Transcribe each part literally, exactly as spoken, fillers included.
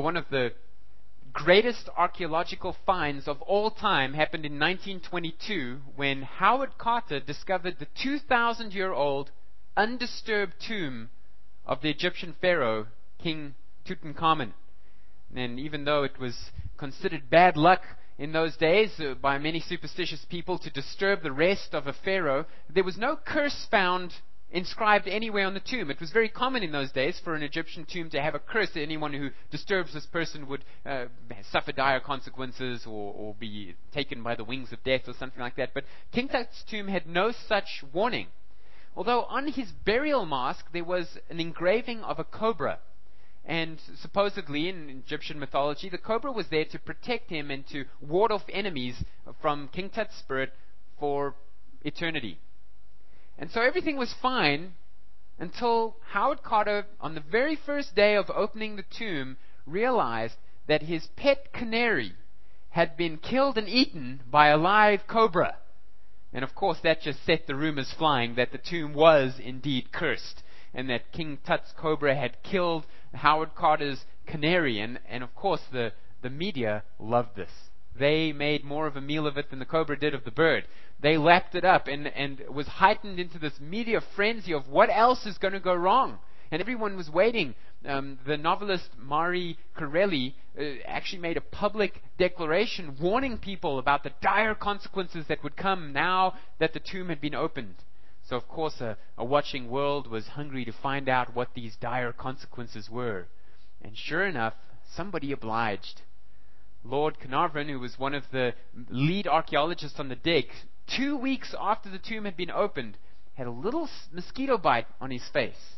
Well, one of the greatest archaeological finds of all time happened in nineteen twenty-two when Howard Carter discovered the two thousand year old undisturbed tomb of the Egyptian pharaoh, King Tutankhamun. And even though it was considered bad luck in those days uh, by many superstitious people to disturb the rest of a pharaoh, there was no curse found inscribed anywhere on the tomb. It was very common in those days for an Egyptian tomb to have a curse. Anyone who disturbs this person would uh, suffer dire consequences or, or be taken by the wings of death or something like that. But King Tut's tomb had no such warning. Although on his burial mask there was an engraving of a cobra. And supposedly in Egyptian mythology, the cobra was there to protect him and to ward off enemies from King Tut's spirit for eternity. And so everything was fine until Howard Carter, on the very first day of opening the tomb, realized that his pet canary had been killed and eaten by a live cobra. And of course that just set the rumors flying that the tomb was indeed cursed, and that King Tut's cobra had killed Howard Carter's canary. And, and of course the, the media loved this. They made more of a meal of it than the cobra did of the bird. They lapped it up and, and was heightened into this media frenzy of what else is going to go wrong. And everyone was waiting. Um, the novelist Mari Corelli uh, actually made a public declaration warning people about the dire consequences that would come now that the tomb had been opened. So of course a, a watching world was hungry to find out what these dire consequences were. And sure enough, somebody obliged. Lord Carnarvon, who was one of the lead archaeologists on the dig, two weeks after the tomb had been opened, had a little mosquito bite on his face,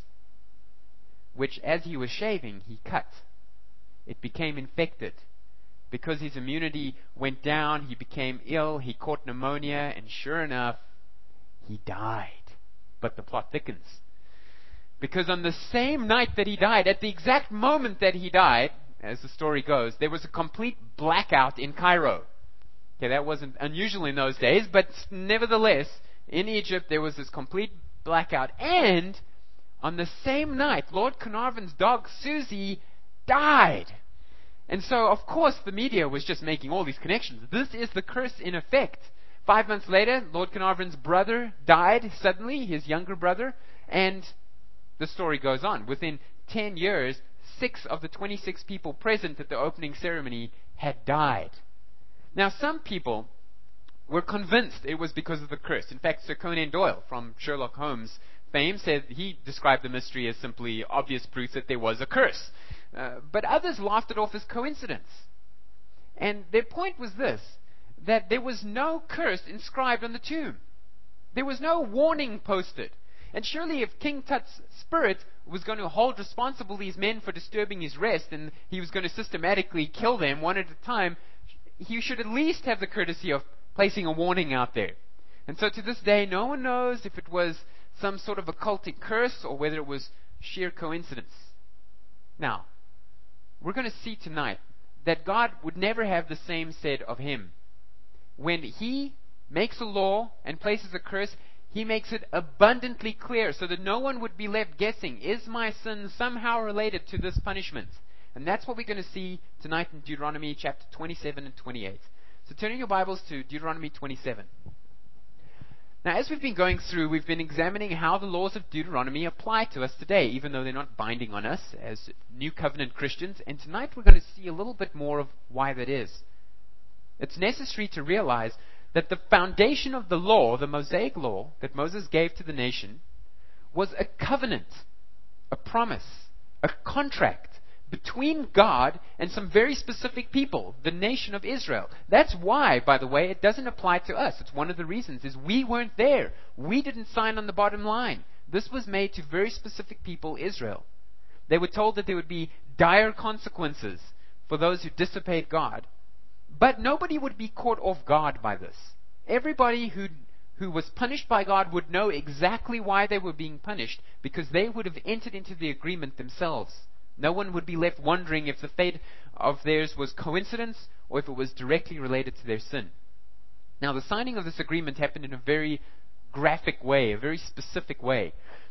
which as he was shaving, he cut. It became infected. Because his immunity went down, he became ill, he caught pneumonia, and sure enough, he died. But the plot thickens. Because on the same night that he died, at the exact moment that he died, as the story goes, there was a complete blackout in Cairo. Okay, that wasn't unusual in those days, but nevertheless, in Egypt there was this complete blackout. And on the same night, Lord Carnarvon's dog Susie died. And so, of course, the media was just making all these connections. This is the curse in effect. Five months later, Lord Carnarvon's brother died suddenly, his younger brother, and the story goes on. Within ten years, six of the twenty-six people present at the opening ceremony had died. Now, some people were convinced it was because of the curse. In fact, Sir Conan Doyle from Sherlock Holmes fame said he described the mystery as simply obvious proof that there was a curse. Uh, but others laughed it off as coincidence. And their point was this, that there was no curse inscribed on the tomb. There was no warning posted. And surely if King Tut's spirit was going to hold responsible these men for disturbing his rest, and he was going to systematically kill them one at a time, he should at least have the courtesy of placing a warning out there. And so to this day, no one knows if it was some sort of occultic curse or whether it was sheer coincidence. Now, we're going to see tonight that God would never have the same said of him. When he makes a law and places a curse, he makes it abundantly clear so that no one would be left guessing, is my sin somehow related to this punishment? And that's what we're going to see tonight in Deuteronomy chapter twenty-seven and twenty-eight. So turning your Bibles to Deuteronomy twenty-seven. Now, as we've been going through, we've been examining how the laws of Deuteronomy apply to us today, even though they're not binding on us as New Covenant Christians. And tonight we're going to see a little bit more of why that is. It's necessary to realize that the foundation of the law, the Mosaic law that Moses gave to the nation, was a covenant, a promise, a contract between God and some very specific people, the nation of Israel. That's why, by the way, it doesn't apply to us. It's one of the reasons, is we weren't there. We didn't sign on the bottom line. This was made to very specific people, Israel. They were told that there would be dire consequences for those who disobeyed God. But nobody would be caught off guard by this. Everybody who who was punished by God would know exactly why they were being punished, because they would have entered into the agreement themselves. No one would be left wondering if the fate of theirs was coincidence or if it was directly related to their sin. Now, the signing of this agreement happened in a very graphic way, a very specific way.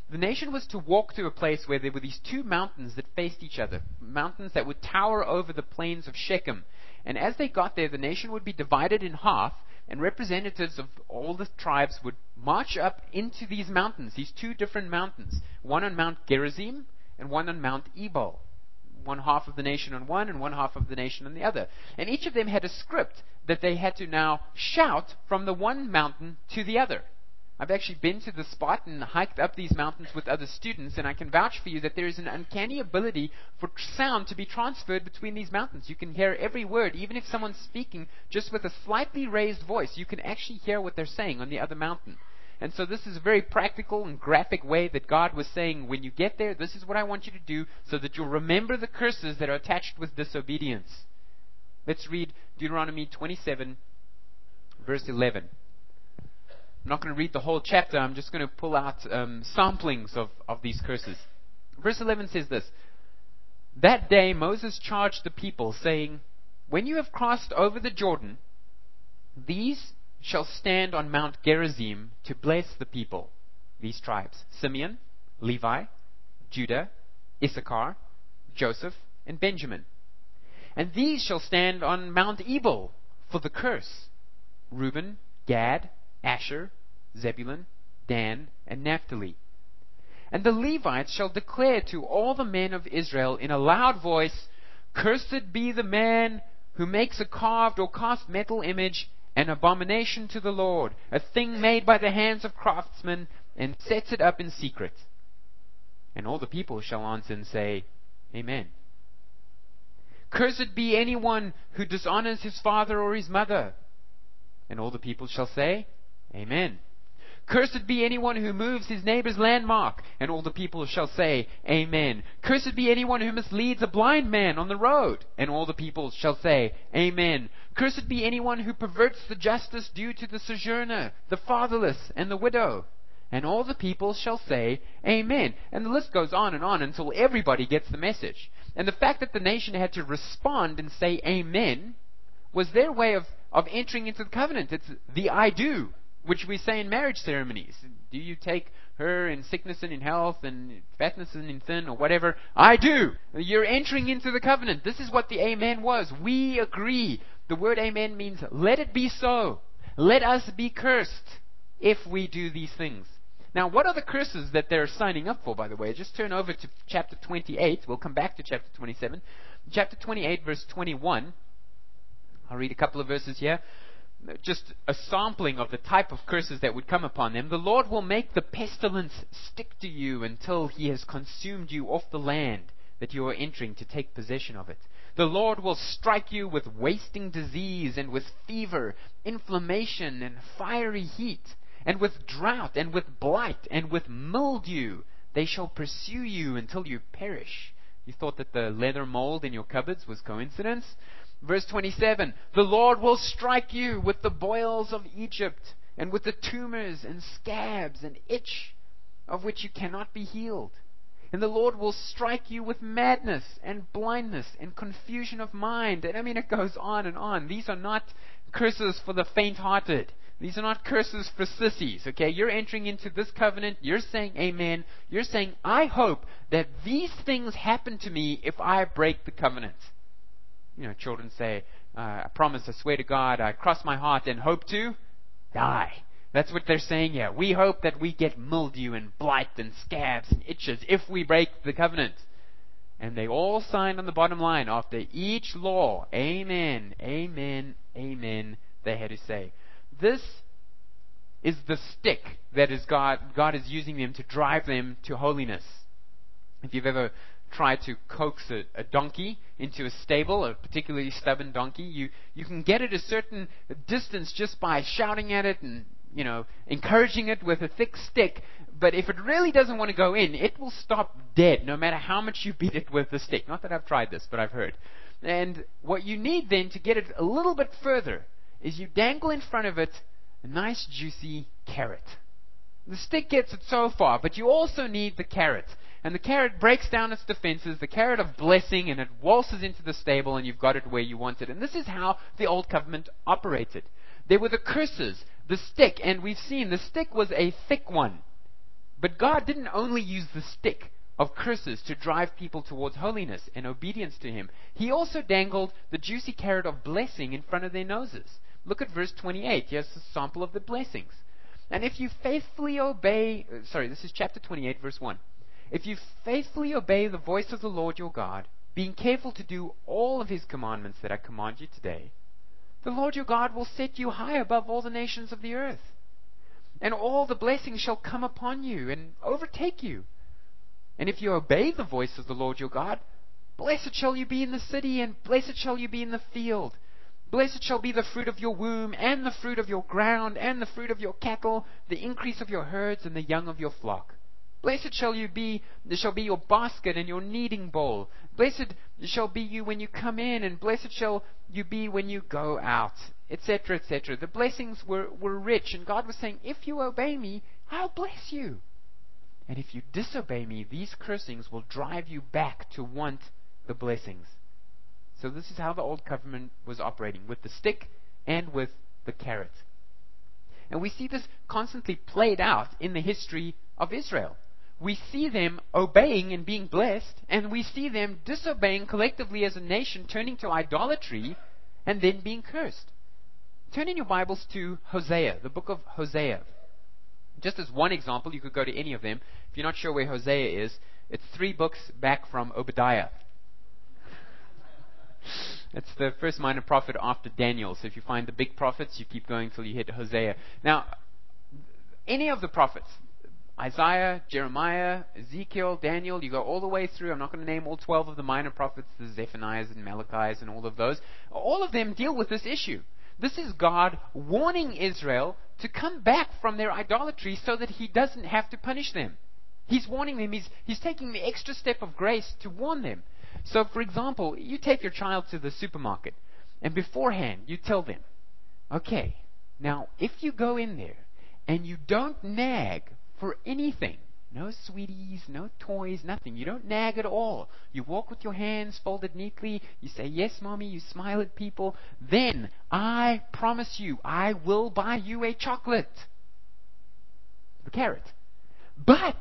The nation was to walk to a place where there were these two mountains that faced each other, mountains that would tower over the plains of Shechem. And as they got there, the nation would be divided in half, and representatives of all the tribes would march up into these mountains, these two different mountains, one on Mount Gerizim and one on Mount Ebal. One half of the nation on one and one half of the nation on the other. And each of them had a script that they had to now shout from the one mountain to the other. I've actually been to the spot and hiked up these mountains with other students, and I can vouch for you that there is an uncanny ability for sound to be transferred between these mountains. You can hear every word, even if someone's speaking just with a slightly raised voice, you can actually hear what they're saying on the other mountain. And so this is a very practical and graphic way that God was saying, when you get there, this is what I want you to do so that you'll remember the curses that are attached with disobedience. Let's read Deuteronomy twenty-seven, verse eleven. I'm not going to read the whole chapter. I'm just going to pull out um, samplings of, of these curses. Verse eleven says this: That day Moses charged the people, saying, When you have crossed over the Jordan, these shall stand on Mount Gerizim to bless the people, these tribes: Simeon, Levi, Judah, Issachar, Joseph, and Benjamin. And these shall stand on Mount Ebal for the curse: Reuben, Gad, Asher, Zebulun, Dan, and Naphtali. And the Levites shall declare to all the men of Israel in a loud voice, Cursed be the man who makes a carved or cast metal image, an abomination to the Lord, a thing made by the hands of craftsmen, and sets it up in secret. And all the people shall answer and say, Amen. Cursed be anyone who dishonors his father or his mother. And all the people shall say, Amen. Cursed be anyone who moves his neighbor's landmark. And all the people shall say, Amen. Cursed be anyone who misleads a blind man on the road. And all the people shall say, Amen. Cursed be anyone who perverts the justice due to the sojourner, the fatherless, and the widow. And all the people shall say, Amen. And the list goes on and on until everybody gets the message. And the fact that the nation had to respond and say Amen was their way of, of entering into the covenant. It's the I do, which we say in marriage ceremonies. Do you take her in sickness and in health and fatness and in thin or whatever? I do. You're entering into the covenant. This is what the Amen was. We agree. The word Amen means let it be so. Let us be cursed if we do these things. Now, what are the curses that they're signing up for, by the way? Just turn over to chapter twenty-eight. We'll come back to chapter twenty-seven. Chapter twenty-eight, verse twenty-one. I'll read a couple of verses here. Just a sampling of the type of curses that would come upon them. The Lord will make the pestilence stick to you until he has consumed you off the land that you are entering to take possession of it. The Lord will strike you with wasting disease and with fever, inflammation and fiery heat, and with drought and with blight and with mildew. They shall pursue you until you perish. You thought that the leather mold in your cupboards was coincidence? Verse twenty-seven, the Lord will strike you with the boils of Egypt, and with the tumors and scabs and itch, of which you cannot be healed. And the Lord will strike you with madness and blindness and confusion of mind. And I mean, it goes on and on. These are not curses for the faint-hearted. These are not curses for sissies, okay? You're entering into this covenant. You're saying amen. You're saying, I hope that these things happen to me if I break the covenant. You know, children say, uh, I promise, I swear to God, I cross my heart and hope to die. That's what they're saying here. We hope that we get mildew and blight and scabs and itches if we break the covenant. And they all signed on the bottom line after each law, amen, amen, amen, they had to say. This is the stick that is God, God is using them to drive them to holiness. If you've ever tried to coax a, a donkey into a stable, a particularly stubborn donkey, you, you can get it a certain distance just by shouting at it and, you know, encouraging it with a thick stick. But if it really doesn't want to go in, it will stop dead no matter how much you beat it with the stick. Not that I've tried this, but I've heard. And what you need then to get it a little bit further is you dangle in front of it a nice juicy carrot. The stick gets it so far, but you also need the carrot. And the carrot breaks down its defenses, the carrot of blessing, and it waltzes into the stable, and you've got it where you want it. And this is how the Old Covenant operated. There were the curses, the stick, and we've seen the stick was a thick one. But God didn't only use the stick of curses to drive people towards holiness and obedience to Him. He also dangled the juicy carrot of blessing in front of their noses. Look at verse twenty-eight. Here's a sample of the blessings. And if you faithfully obey, uh, sorry, this is chapter twenty-eight, verse one. If you faithfully obey the voice of the Lord your God, being careful to do all of His commandments that I command you today, the Lord your God will set you high above all the nations of the earth. And all the blessings shall come upon you and overtake you. And if you obey the voice of the Lord your God, blessed shall you be in the city, and blessed shall you be in the field. Blessed shall be the fruit of your womb, and the fruit of your ground, and the fruit of your cattle, the increase of your herds, and the young of your flock. Blessed shall you be, there shall be your basket and your kneading bowl. Blessed shall be you when you come in, and blessed shall you be when you go out, et cetera, et cetera. The blessings were, were rich, and God was saying, if you obey me, I'll bless you. And if you disobey me, these cursings will drive you back to want the blessings. So this is how the old covenant was operating, with the stick and with the carrot. And we see this constantly played out in the history of Israel. We see them obeying and being blessed, and we see them disobeying collectively as a nation, turning to idolatry, and then being cursed. Turn in your Bibles to Hosea, the book of Hosea. Just as one example, you could go to any of them. If you're not sure where Hosea is, it's three books back from Obadiah. It's the first minor prophet after Daniel. So if you find the big prophets, you keep going till you hit Hosea. Now, any of the prophets, Isaiah, Jeremiah, Ezekiel, Daniel, you go all the way through. I'm not going to name all twelve of the minor prophets, the Zephaniahs and Malachi's and all of those. All of them deal with this issue. This is God warning Israel to come back from their idolatry so that He doesn't have to punish them. He's warning them. He's, he's taking the extra step of grace to warn them. So, for example, you take your child to the supermarket, and beforehand you tell them, okay, now if you go in there and you don't nag for anything, no sweeties, no toys, nothing, you don't nag at all, you walk with your hands folded neatly, you say, yes, mommy, you smile at people, then I promise you, I will buy you a chocolate. The carrot. But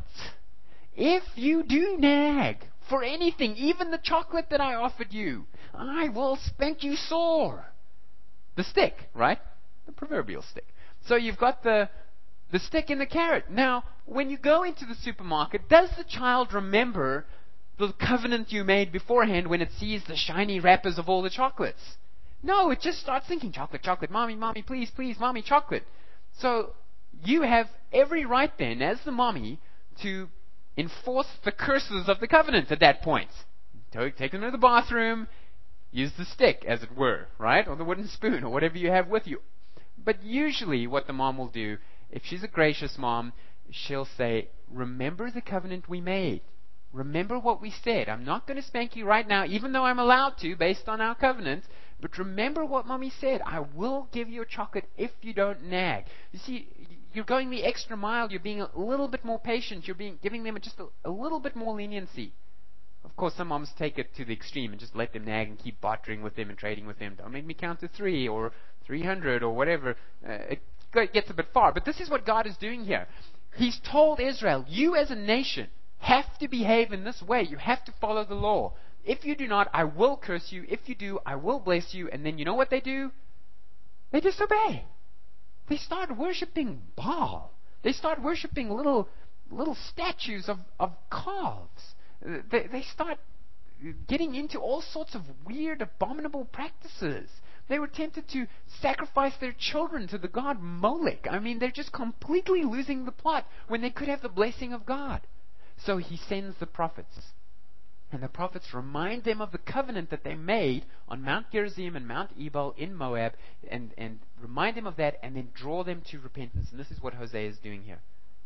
if you do nag for anything, even the chocolate that I offered you, I will spank you sore. The stick, right? The proverbial stick. So you've got the the stick and the carrot. Now, when you go into the supermarket, does the child remember the covenant you made beforehand when it sees the shiny wrappers of all the chocolates? No, it just starts thinking, chocolate, chocolate, mommy, mommy, please, please, mommy, chocolate. So you have every right then, as the mommy, to enforce the curses of the covenant at that point. Take them to the bathroom, use the stick, as it were, right? Or the wooden spoon, or whatever you have with you. But usually what the mom will do, if she's a gracious mom, she'll say, remember the covenant we made. Remember what we said. I'm not going to spank you right now, even though I'm allowed to, based on our covenant. But remember what mommy said. I will give you a chocolate if you don't nag. You see, you're going the extra mile. You're being a little bit more patient. You're being giving them just a, a little bit more leniency. Of course, some moms take it to the extreme and just let them nag and keep bartering with them and trading with them. Don't make me count to three or three hundred or whatever. Uh, it gets a bit far. But this is what God is doing here. He's told Israel, you as a nation have to behave in this way. You have to follow the law. If you do not, I will curse you. If you do, I will bless you. And then you know what they do? They disobey. They start worshiping Baal. They start worshiping little little statues of, of calves. They, they start getting into all sorts of weird, abominable practices. They were tempted to sacrifice their children to the god Molech. I mean, they're just completely losing the plot when they could have the blessing of God. So He sends the prophets. And the prophets remind them of the covenant that they made on Mount Gerizim and Mount Ebal in Moab, and, and remind them of that, and then draw them to repentance. And this is what Hosea is doing here.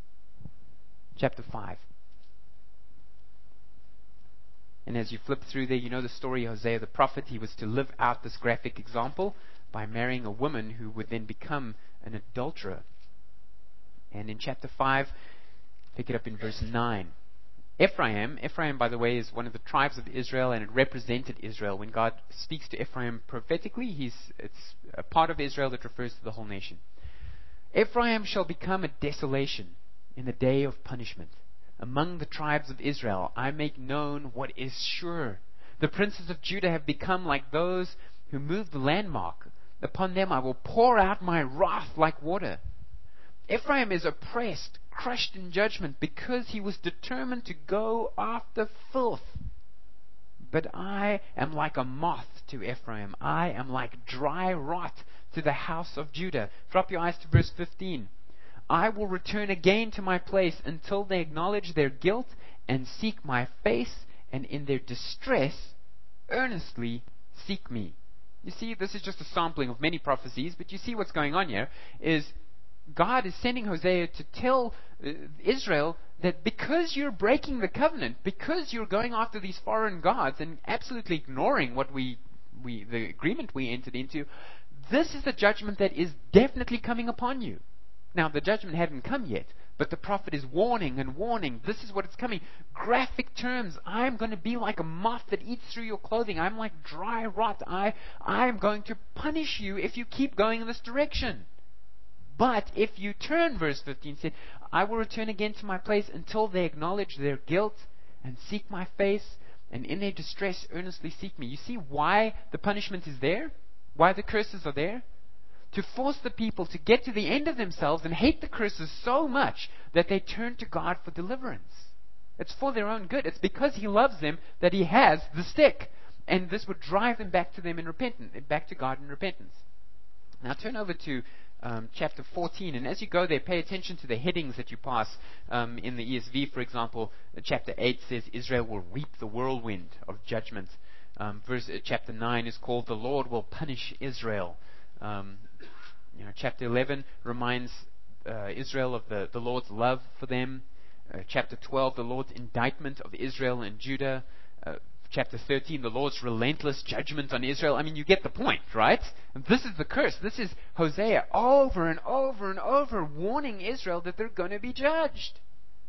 Chapter five. And as you flip through there, you know the story of Hosea the prophet. He was to live out this graphic example by marrying a woman who would then become an adulterer. And in chapter five, pick it up in verse nine. Ephraim, Ephraim, by the way, is one of the tribes of Israel, and it represented Israel. When God speaks to Ephraim prophetically, he's, it's a part of Israel that refers to the whole nation. Ephraim shall become a desolation, in the day of punishment. Among the tribes of Israel I make known what is sure. The princes of Judah have become like those who move the landmark. Upon them I will pour out my wrath like water. Ephraim is oppressed, crushed in judgment, because he was determined to go after filth. But I am like a moth to Ephraim. I am like dry rot to the house of Judah. Drop your eyes to verse fifteen. I will return again to my place until they acknowledge their guilt and seek my face, and in their distress earnestly seek me. You see, this is just a sampling of many prophecies, but you see what's going on here is God is sending Hosea to tell uh, Israel that because you're breaking the covenant, because you're going after these foreign gods and absolutely ignoring what we, we the agreement we entered into, this is the judgment that is definitely coming upon you. Now, the judgment hadn't come yet, but the prophet is warning and warning. This is what is coming. Graphic terms. I'm going to be like a moth that eats through your clothing. I'm like dry rot. I, I'm going to punish you if you keep going in this direction. But if you turn, verse fifteen said, I will return again to my place until they acknowledge their guilt and seek my face, and in their distress earnestly seek me. You see why the punishment is there? Why the curses are there? To force the people to get to the end of themselves and hate the curses so much that they turn to God for deliverance. It's for their own good. It's because He loves them that He has the stick. And this would drive them back to them in repentance, back to God in repentance. Now turn over to um, chapter fourteen, and as you go there, pay attention to the headings that you pass. Um, in the E S V, for example, uh, chapter eight says Israel will reap the whirlwind of judgment. Um, verse uh, chapter nine is called the Lord will punish Israel. Um, you know, chapter eleven reminds uh, Israel of the, the Lord's love for them. Uh, chapter twelve, the Lord's indictment of Israel and Judah. Uh, chapter thirteen, the Lord's relentless judgment on Israel. I mean, you get the point, right? And this is the curse. This is Hosea over and over and over warning Israel that they're going to be judged.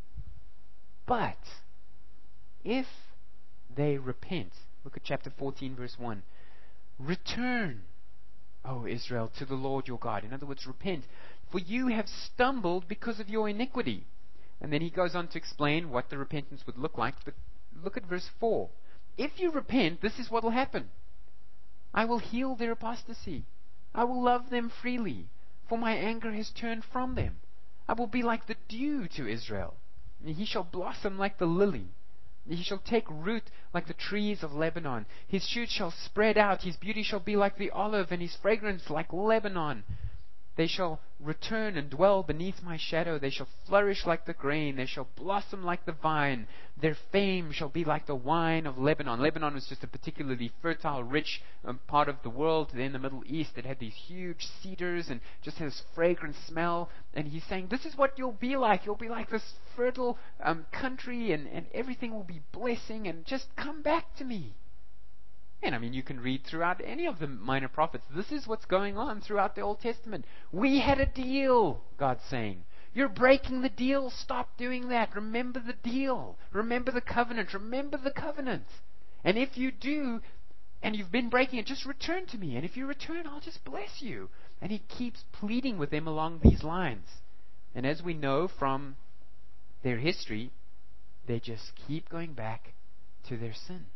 But if they repent, look at chapter fourteen, verse one. Return, O Israel, to the Lord your God. In other words, repent. For you have stumbled because of your iniquity. And then he goes on to explain what the repentance would look like. But look at verse four. If you repent, this is what will happen. I will heal their apostasy. I will love them freely, for my anger has turned from them. I will be like the dew to Israel. And he shall blossom like the lily. He shall take root like the trees of Lebanon. His shoots shall spread out. His beauty shall be like the olive, and his fragrance like Lebanon. They shall return and dwell beneath my shadow. They shall flourish like the grain. They shall blossom like the vine. Their fame shall be like the wine of Lebanon. Lebanon was just a particularly fertile, rich um, part of the world in the Middle East. It had these huge cedars and just has fragrant smell. And he's saying, this is what you'll be like. You'll be like this fertile um, country, and, and everything will be blessing. And just come back to me. And I mean, you can read throughout any of the minor prophets. This is what's going on throughout the Old Testament. We had a deal, God's saying. You're breaking the deal. Stop doing that. Remember the deal. Remember the covenant. Remember the covenant. And if you do, and you've been breaking it, just return to me. And if you return, I'll just bless you. And he keeps pleading with them along these lines. And as we know from their history, they just keep going back to their sin.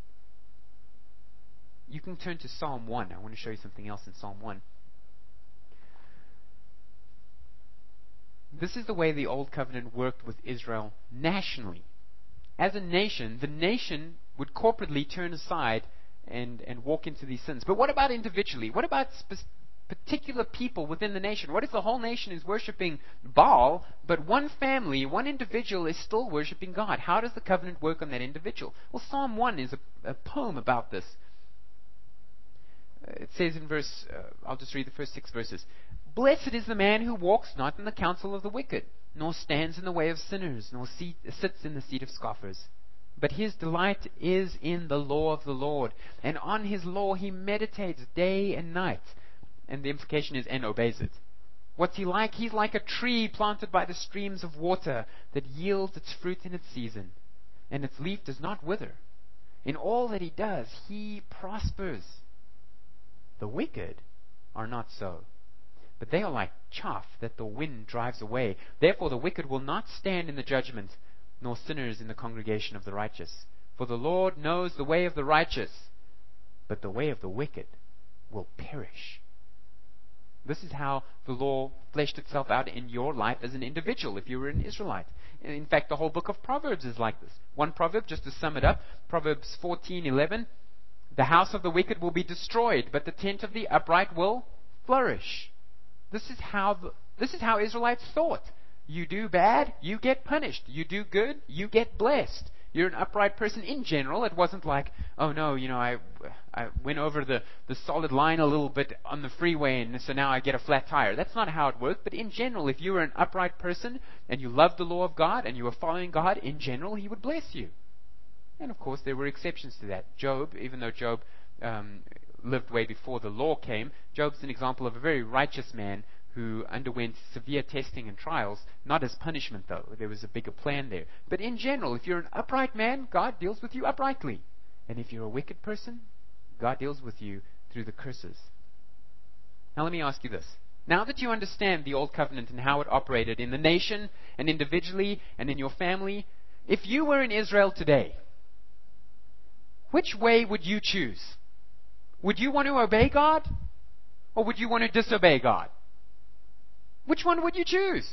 You can turn to Psalm one. I want to show you something else in Psalm one. This is the way the Old Covenant worked with Israel nationally. As a nation, the nation would corporately turn aside and, and walk into these sins. But what about individually? What about spe- particular people within the nation? What if the whole nation is worshipping Baal, but one family, one individual is still worshipping God? How does the covenant work on that individual? Well, Psalm one is a, a poem about this. It says in verse, uh, I'll just read the first six verses. Blessed is the man who walks not in the counsel of the wicked, nor stands in the way of sinners, nor seat, sits in the seat of scoffers. But his delight is in the law of the Lord, and on his law he meditates day and night. And the implication is, and obeys it. What's he like? He's like a tree planted by the streams of water that yields its fruit in its season, and its leaf does not wither. In all that he does, he prospers. The wicked are not so, but they are like chaff that the wind drives away. Therefore the wicked will not stand in the judgment, nor sinners in the congregation of the righteous. For the Lord knows the way of the righteous, but the way of the wicked will perish. This is how the law fleshed itself out in your life as an individual, if you were an Israelite. In fact, the whole book of Proverbs is like this. One proverb, just to sum it up, Proverbs fourteen eleven. The house of the wicked will be destroyed, but the tent of the upright will flourish. This is how the, this is how Israelites thought. You do bad, you get punished. You do good, you get blessed. You're an upright person in general. It wasn't like, oh no, you know, I, I went over the, the solid line a little bit on the freeway and so now I get a flat tire. That's not how it worked. But in general, if you were an upright person and you loved the law of God and you were following God, in general, He would bless you. And of course, there were exceptions to that. Job, even though Job um, lived way before the law came, Job's an example of a very righteous man who underwent severe testing and trials, not as punishment though. There was a bigger plan there. But in general, if you're an upright man, God deals with you uprightly. And if you're a wicked person, God deals with you through the curses. Now let me ask you this. Now that you understand the Old Covenant and how it operated in the nation and individually and in your family, if you were in Israel today, which way would you choose? Would you want to obey God? Or would you want to disobey God? Which one would you choose?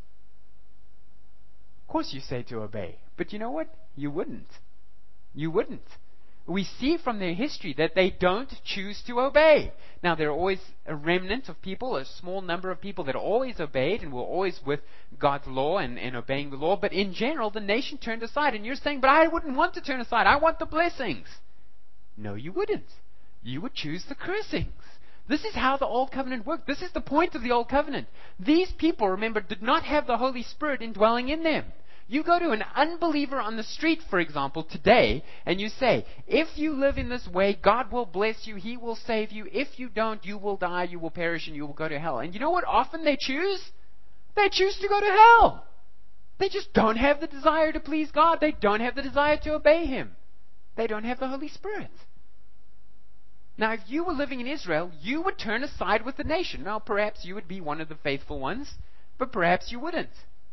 Of course you say to obey. But you know what? You wouldn't. You wouldn't. We see from their history that they don't choose to obey. Now, there are always a remnant of people, a small number of people that always obeyed and were always with God's law and, and obeying the law. But in general, the nation turned aside. And you're saying, but I wouldn't want to turn aside. I want the blessings. No, you wouldn't. You would choose the cursings. This is how the Old Covenant worked. This is the point of the Old Covenant. These people, remember, did not have the Holy Spirit indwelling in them. You go to an unbeliever on the street, for example, today, and you say, if you live in this way, God will bless you, He will save you. If you don't, you will die, you will perish, and you will go to hell. And you know what often they choose? They choose to go to hell. They just don't have the desire to please God. They don't have the desire to obey Him. They don't have the Holy Spirit. Now, if you were living in Israel, you would turn aside with the nation. Now, perhaps you would be one of the faithful ones, but perhaps you wouldn't.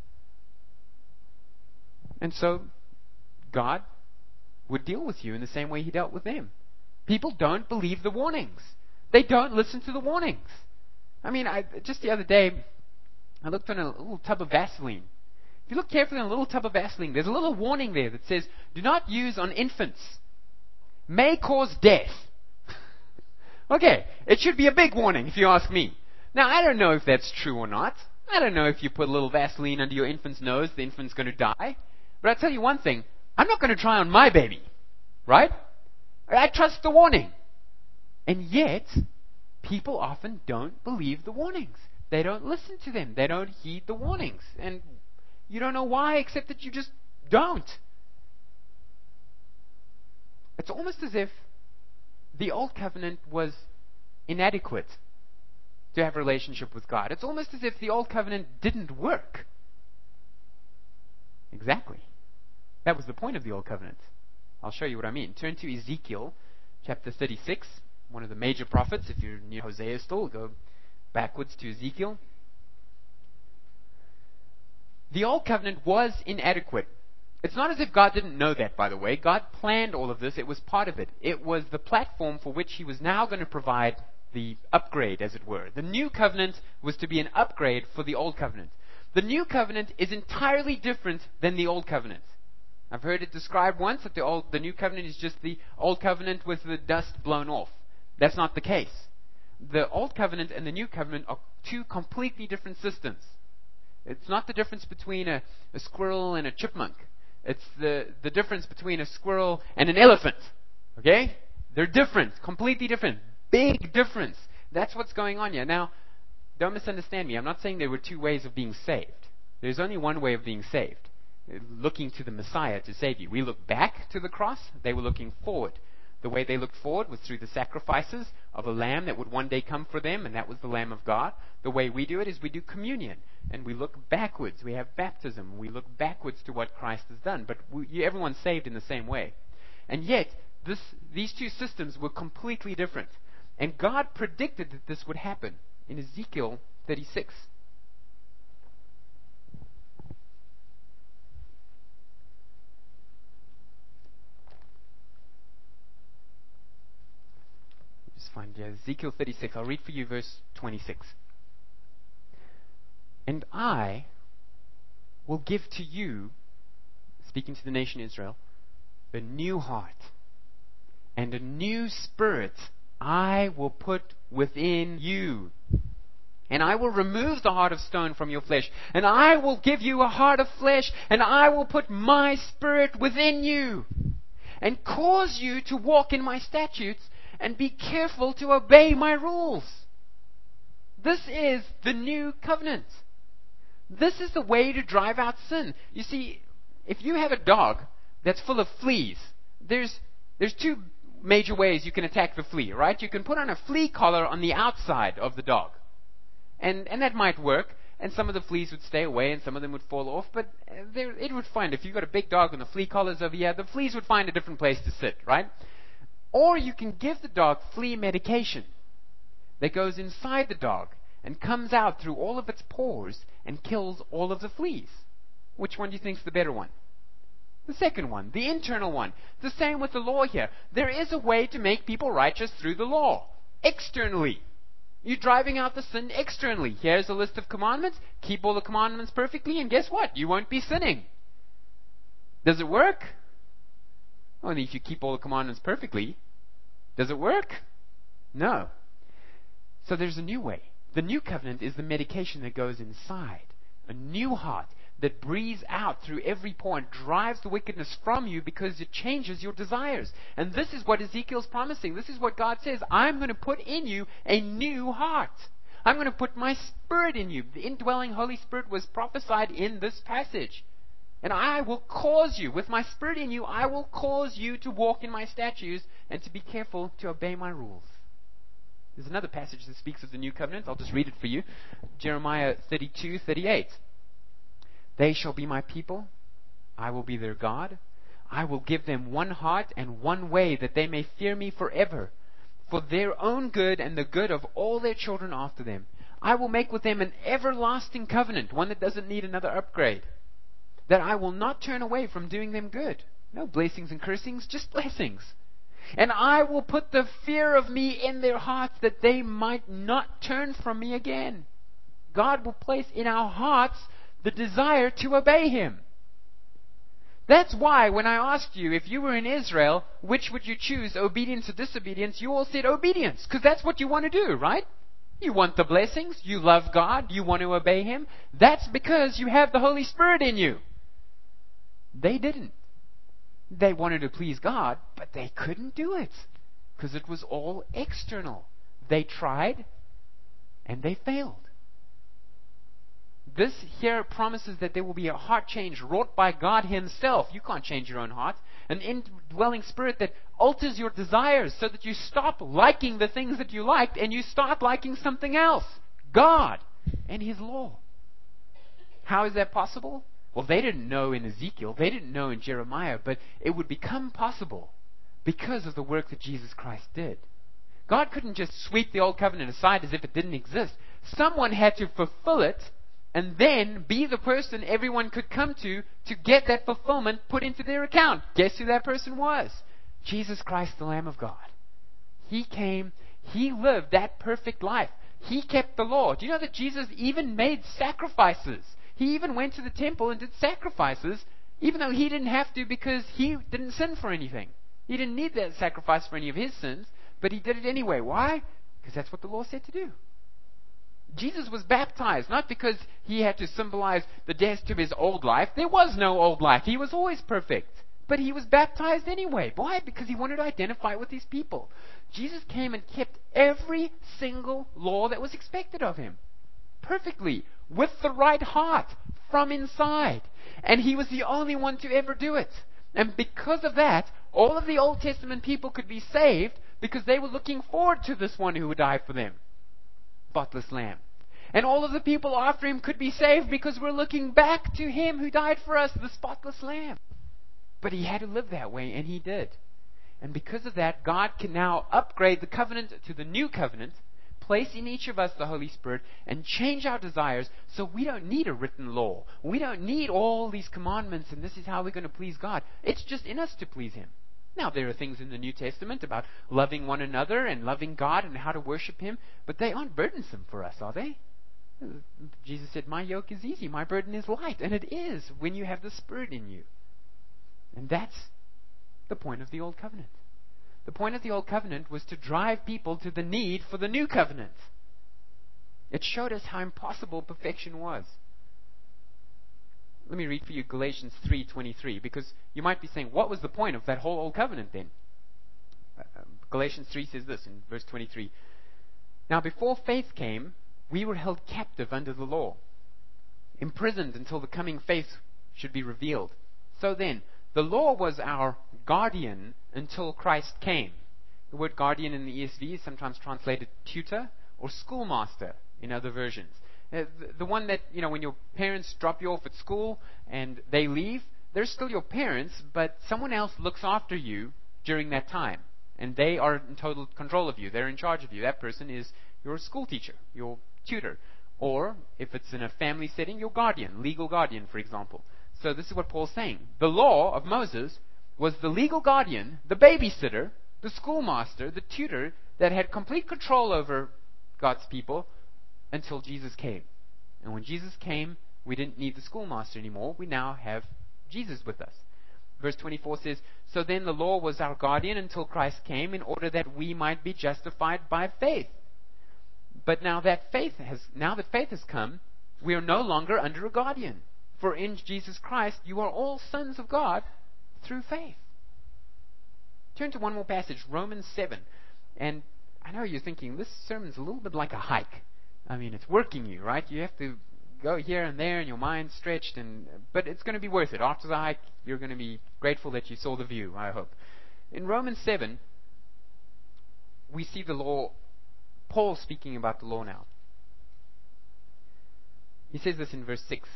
And so, God would deal with you in the same way He dealt with them. People don't believe the warnings. They don't listen to the warnings. I mean, I, just the other day, I looked on a little tub of Vaseline. If you look carefully on a little tub of Vaseline, there's a little warning there that says, do not use on infants. May cause death. Okay, it should be a big warning if you ask me. Now, I don't know if that's true or not. I don't know if you put a little Vaseline under your infant's nose, the infant's going to die. But I'll tell you one thing, I'm not going to try on my baby. Right? I trust the warning. And yet, people often don't believe the warnings. They don't listen to them. They don't heed the warnings. And you don't know why, except that you just don't. It's almost as if the Old Covenant was inadequate to have a relationship with God. It's almost as if the Old Covenant didn't work. Exactly. That was the point of the Old Covenant. I'll show you what I mean. Turn to Ezekiel chapter thirty-six, one of the major prophets. If you're near Hosea still, go backwards to Ezekiel. The Old Covenant was inadequate. It's not as if God didn't know that, by the way. God planned all of this. It was part of it. It was the platform for which He was now going to provide the upgrade, as it were. The New Covenant was to be an upgrade for the Old Covenant. The New Covenant is entirely different than the Old Covenant. I've heard it described once that the, old, the New Covenant is just the Old Covenant with the dust blown off. That's not the case. The Old Covenant and the New Covenant are two completely different systems. It's not the difference between a, a squirrel and a chipmunk. It's the, the difference between a squirrel and an elephant. Okay? They're different. Completely different. Big difference. That's what's going on here. Now, don't misunderstand me. I'm not saying there were two ways of being saved. There's only one way of being saved. Looking to the Messiah to save you. We look back to the cross. They were looking forward. The way they looked forward was through the sacrifices of a lamb that would one day come for them, and that was the Lamb of God. The way we do it is we do communion, and we look backwards. We have baptism. We look backwards to what Christ has done. But we, everyone's saved in the same way. And yet, this, these two systems were completely different. And God predicted that this would happen. In Ezekiel thirty-six. Just find yeah, Ezekiel thirty-six. I'll read for you verse twenty-six. And I will give to you, speaking to the nation Israel, a new heart and a new spirit I will put within you. And I will remove the heart of stone from your flesh, and I will give you a heart of flesh, and I will put my spirit within you, and cause you to walk in my statutes, and be careful to obey my rules. This is the new covenant. This is the way to drive out sin. You see, if you have a dog that's full of fleas, there's there's two major ways you can attack the flea, right? You can put on a flea collar on the outside of the dog. And and that might work, and some of the fleas would stay away and some of them would fall off, but there, it would find, if you've got a big dog and the flea collar's over here, the fleas would find a different place to sit, right? Or you can give the dog flea medication that goes inside the dog and comes out through all of its pores and kills all of the fleas. Which one do you think is the better one? The second one, the internal one. The same with the law here. There is a way to make people righteous through the law, externally. You're driving out the sin externally. Here's a list of commandments. Keep all the commandments perfectly, and guess what? You won't be sinning. Does it work? Well, if you keep all the commandments perfectly, does it work? No. So there's a new way. The new covenant is the medication that goes inside. A new heart that breathes out through every pore and drives the wickedness from you because it changes your desires. And this is what Ezekiel's promising. This is what God says. I'm going to put in you a new heart. I'm going to put my spirit in you. The indwelling Holy Spirit was prophesied in this passage. And I will cause you, with my spirit in you, I will cause you to walk in my statutes and to be careful to obey my rules. There's another passage that speaks of the new covenant. I'll just read it for you. Jeremiah thirty-two thirty-eight. They shall be my people. I will be their God. I will give them one heart and one way, that they may fear me forever, for their own good and the good of all their children after them. I will make with them an everlasting covenant, one that doesn't need another upgrade, that I will not turn away from doing them good. No blessings and cursings, just blessings. And I will put the fear of me in their hearts, that they might not turn from me again. God will place in our hearts the desire to obey Him. That's why when I asked you, if you were in Israel, which would you choose, obedience or disobedience, you all said obedience, because that's what you want to do, right? You want the blessings, you love God, you want to obey Him. That's because you have the Holy Spirit in you. They didn't. They wanted to please God, but they couldn't do it because it was all external. They tried and they failed. This here promises that there will be a heart change wrought by God Himself. You can't change your own heart. An indwelling spirit that alters your desires so that you stop liking the things that you liked and you start liking something else. God and His law. How is that possible? Well, they didn't know in Ezekiel, they didn't know in Jeremiah, but it would become possible because of the work that Jesus Christ did. God couldn't just sweep the old covenant aside as if it didn't exist. Someone had to fulfill it and then be the person everyone could come to to get that fulfillment put into their account. Guess who that person was? Jesus Christ, the Lamb of God. He came, He lived that perfect life. He kept the law. Do you know that Jesus even made sacrifices? He even went to the temple and did sacrifices, even though He didn't have to, because He didn't sin for anything. He didn't need that sacrifice for any of His sins, but He did it anyway. Why? Because that's what the law said to do. Jesus was baptized, not because He had to symbolize the death to His old life. There was no old life. He was always perfect. But He was baptized anyway. Why? Because He wanted to identify with these people. Jesus came and kept every single law that was expected of Him. Perfectly. With the right heart. From inside. And He was the only one to ever do it. And because of that, all of the Old Testament people could be saved because they were looking forward to this one who would die for them. Spotless Lamb. And all of the people after Him could be saved because we're looking back to Him who died for us, the spotless Lamb. But He had to live that way, and He did. And because of that, God can now upgrade the covenant to the new covenant place in each of us the Holy Spirit and change our desires so we don't need a written law. We don't need all these commandments and this is how we're going to please God. It's just in us to please Him. Now, there are things in the New Testament about loving one another and loving God and how to worship Him, but they aren't burdensome for us, are they? Jesus said, my yoke is easy, my burden is light. And it is when you have the Spirit in you. And that's the point of the Old Covenant. The point of the Old Covenant was to drive people to the need for the New Covenant. It showed us how impossible perfection was. Let me read for you Galatians three twenty-three, because you might be saying, what was the point of that whole Old Covenant then? Uh, Galatians three says this in verse twenty-three. Now before faith came, we were held captive under the law, imprisoned until the coming faith should be revealed. So then, the law was our guardian until Christ came. The word guardian in the E S V is sometimes translated tutor or schoolmaster in other versions. Uh, the, the one that, you know, when your parents drop you off at school and they leave, they're still your parents, but someone else looks after you during that time. And they are in total control of you. They're in charge of you. That person is your school teacher, your tutor. Or, if it's in a family setting, your guardian, legal guardian, for example. So this is what Paul's saying. The law of Moses was the legal guardian, the babysitter, the schoolmaster, the tutor that had complete control over God's people until Jesus came. And when Jesus came, we didn't need the schoolmaster anymore. We now have Jesus with us. Verse twenty-four says, so then the law was our guardian until Christ came in order that we might be justified by faith. But now that faith has, now that faith has come, we are no longer under a guardian. For in Jesus Christ, you are all sons of God through faith. Turn to one more passage, Romans seven. And I know you're thinking, this sermon's a little bit like a hike. I mean, it's working you, right? You have to go here and there and your mind's stretched, and but it's going to be worth it. After the hike, you're going to be grateful that you saw the view, I hope. In Romans seven, we see the law, Paul speaking about the law now. He says this in verse six.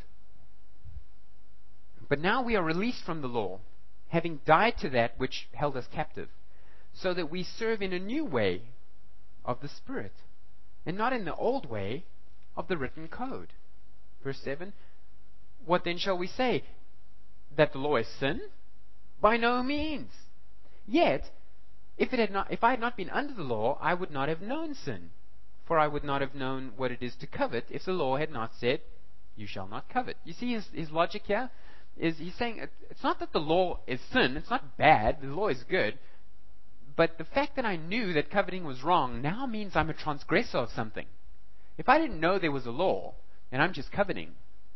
But now we are released from the law, having died to that which held us captive, so that we serve in a new way of the Spirit, and not in the old way of the written code. Verse seven, what then shall we say? That the law is sin? By no means. Yet, if it had not, if I had not been under the law, I would not have known sin. For I would not have known what it is to covet if the law had not said, you shall not covet. You see his, his logic here? Is he's saying it's not that the law is sin, it's not bad, the law is good, but the fact that I knew that coveting was wrong now means I'm a transgressor of something. If I didn't know there was a law, and I'm just coveting,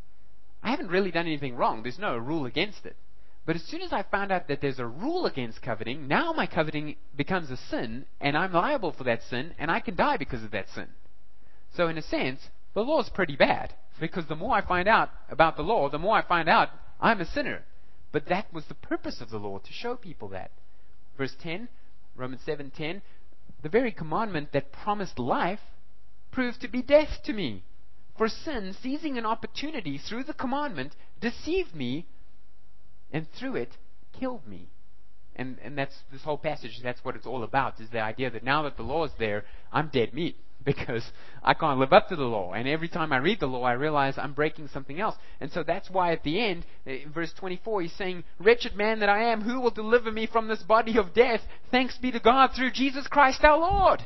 I haven't really done anything wrong. There's no rule against it. But as soon as I found out that there's a rule against coveting, now my coveting becomes a sin, and I'm liable for that sin, and I can die because of that sin. So in a sense, the law is pretty bad, because the more I find out about the law, the more I find out I'm a sinner. But that was the purpose of the law, to show people that. Verse ten, Romans seven ten, the very commandment that promised life proved to be death to me. For sin, seizing an opportunity through the commandment, deceived me, and through it, killed me. And, and that's this whole passage, that's what it's all about, is the idea that now that the law is there, I'm dead meat, because I can't live up to the law. And every time I read the law, I realize I'm breaking something else. And so that's why at the end, in verse twenty-four, he's saying, wretched man that I am, who will deliver me from this body of death? Thanks be to God through Jesus Christ our Lord.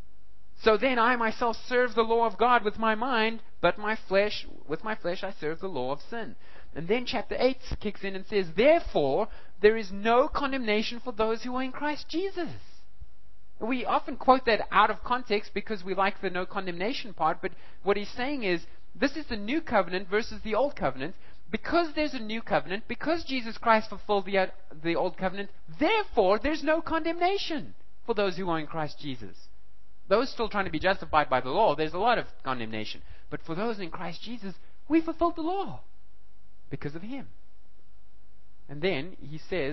So then I myself serve the law of God with my mind, but my flesh, with my flesh I serve the law of sin. And then chapter eight kicks in and says, therefore, there is no condemnation for those who are in Christ Jesus. We often quote that out of context because we like the no condemnation part, but what he's saying is, this is the new covenant versus the old covenant. Because there's a new covenant, because Jesus Christ fulfilled the, the old covenant, therefore there's no condemnation for those who are in Christ Jesus. Those still trying to be justified by the law, there's a lot of condemnation. But for those in Christ Jesus, we fulfilled the law because of Him. And then he says,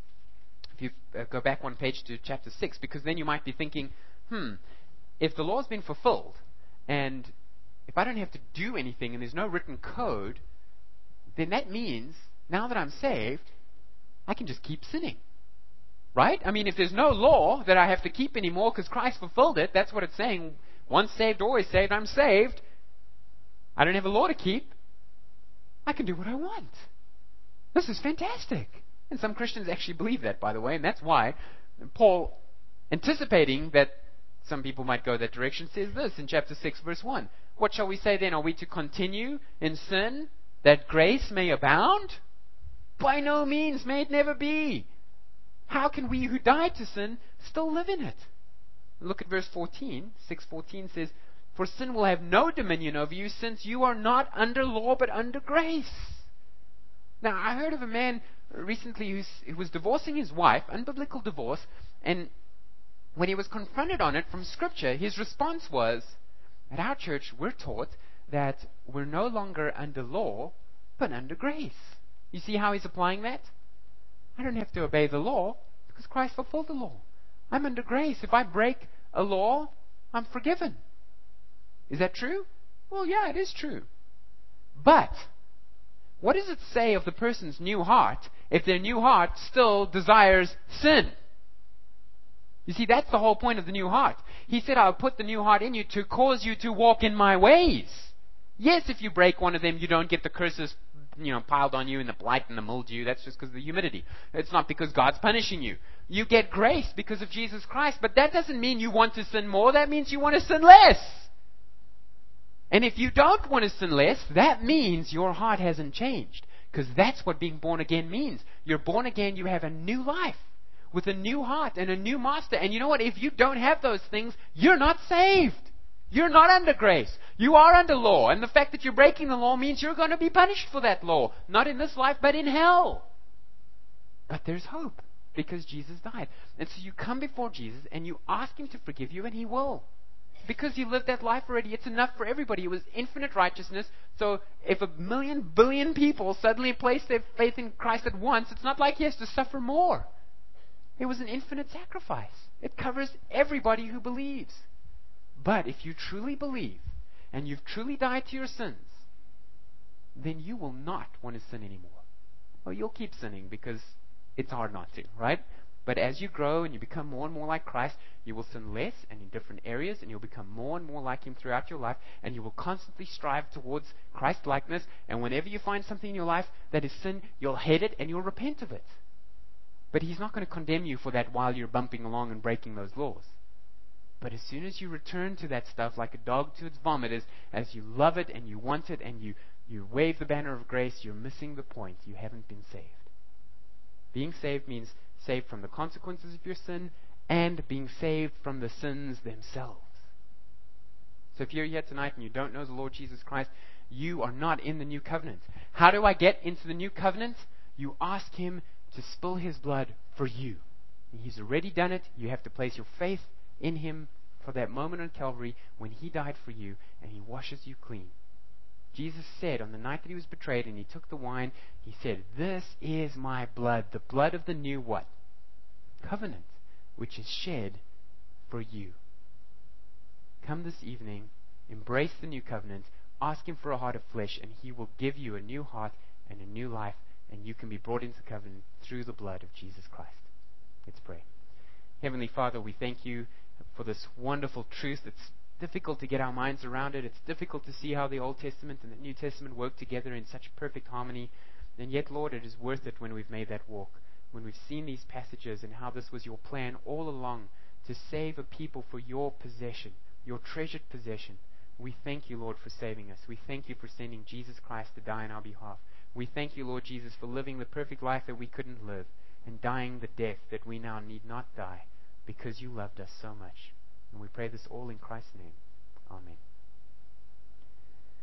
if you uh, go back one page to chapter six, because then you might be thinking, hmm, if the law's been fulfilled, and if I don't have to do anything and there's no written code, then that means, now that I'm saved, I can just keep sinning. Right? I mean, if there's no law that I have to keep anymore because Christ fulfilled it, that's what it's saying. Once saved, always saved. I'm saved. I don't have a law to keep. I can do what I want. This is fantastic. And some Christians actually believe that, by the way, and that's why Paul, anticipating that some people might go that direction, says this in chapter six, verse one. What shall we say then? Are we to continue in sin that grace may abound? By no means, may it never be. How can we who died to sin still live in it? Look at verse fourteen. six fourteen says, for sin will have no dominion over you, since you are not under law but under grace. Now, I heard of a man recently who's, who was divorcing his wife, unbiblical divorce, and when he was confronted on it from Scripture, his response was, at our church, we're taught that we're no longer under law, but under grace. You see how he's applying that? I don't have to obey the law because Christ fulfilled the law. I'm under grace. If I break a law, I'm forgiven. Is that true? Well, yeah, it is true. But what does it say of the person's new heart if their new heart still desires sin? You see, that's the whole point of the new heart. He said, I'll put the new heart in you to cause you to walk in my ways. Yes, if you break one of them, you don't get the curses, you know, piled on you and the blight and the mildew. That's just because of the humidity. It's not because God's punishing you. You get grace because of Jesus Christ, but that doesn't mean you want to sin more. That means you want to sin less. And if you don't want to sin less, that means your heart hasn't changed. Because that's what being born again means. You're born again, you have a new life with a new heart and a new master. And you know what? If you don't have those things, you're not saved. You're not under grace. You are under law. And the fact that you're breaking the law means you're going to be punished for that law. Not in this life, but in hell. But there's hope because Jesus died. And so you come before Jesus and you ask Him to forgive you, and He will. Because you lived that life already, it's enough for everybody. It was infinite righteousness. So if a million billion people suddenly place their faith in Christ at once, it's not like He has to suffer more. It was an infinite sacrifice. It covers everybody who believes. But if you truly believe and you've truly died to your sins, then you will not want to sin anymore. Well, you'll keep sinning because it's hard not to, right? But as you grow and you become more and more like Christ, you will sin less and in different areas, and you'll become more and more like Him throughout your life, and you will constantly strive towards Christ-likeness. And whenever you find something in your life that is sin, you'll hate it and you'll repent of it. But He's not going to condemn you for that while you're bumping along and breaking those laws. But as soon as you return to that stuff like a dog to its vomit, as, as you love it and you want it and you, you wave the banner of grace, you're missing the point. You haven't been saved. Being saved means saved from the consequences of your sin and being saved from the sins themselves. So if you're here tonight and you don't know the Lord Jesus Christ, you are not in the new covenant. How do I get into the new covenant? You ask Him to spill His blood for you. He's already done it. You have to place your faith in Him for that moment on Calvary when He died for you and He washes you clean. Jesus said on the night that He was betrayed and He took the wine, He said, this is my blood, the blood of the new what? Covenant, which is shed for you. Come this evening, embrace the new covenant, ask Him for a heart of flesh, and He will give you a new heart and a new life, and you can be brought into covenant through the blood of Jesus Christ. Let's pray. Heavenly Father, we thank You for this wonderful truth. It's difficult to get our minds around it. It's difficult to see how the Old Testament and the New Testament work together in such perfect harmony. And yet, Lord, it is worth it when we've made that walk, when we've seen these passages and how this was Your plan all along to save a people for Your possession, Your treasured possession. We thank You, Lord, for saving us. We thank You for sending Jesus Christ to die on our behalf. We thank You, Lord Jesus, for living the perfect life that we couldn't live and dying the death that we now need not die because You loved us so much. And we pray this all in Christ's name. Amen.